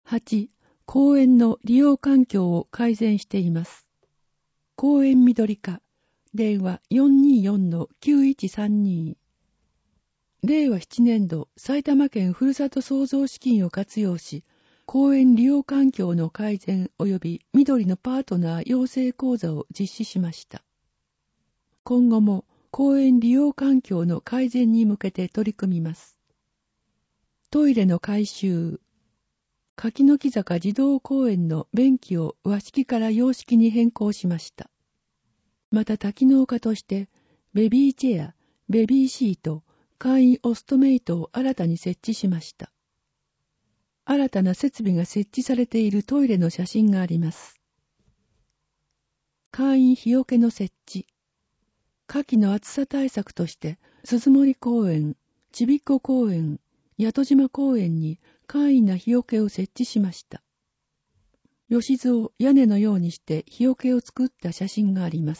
8、公園の利用環境を改善しています。公園緑化、電話 424-9132。令和7年度埼玉県ふるさと創造資金を活用し、公園利用環境の改善及び緑のパートナー養成講座を実施しました。今後も公園利用環境の改善に向けて取り組みます。トイレの改修。柿の木坂児童公園の便器を和式から洋式に変更しました。また多機能化として、ベビーチェア、ベビーシート、簡易オストメイトを新たに設置しました。新たな設備が設置されているトイレの写真があります。簡易日よけの設置。夏季の暑さ対策として、鈴森公園、ちびっこ公園、八戸島公園に簡易な日よけを設置しました。吉津を屋根のようにして日よけを作った写真があります。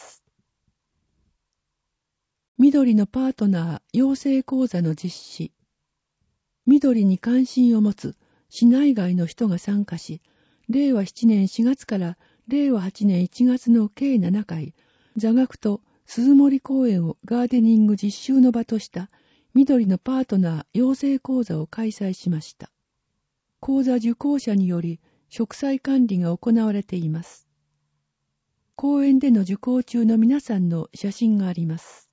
緑のパートナー養成講座の実施。緑に関心を持つ市内外の人が参加し、令和7年4月から令和8年1月の計7回、座学と鈴森公園をガーデニング実習の場とした緑のパートナー養成講座を開催しました。講座受講者により植栽管理が行われています。公園での受講中の皆さんの写真があります。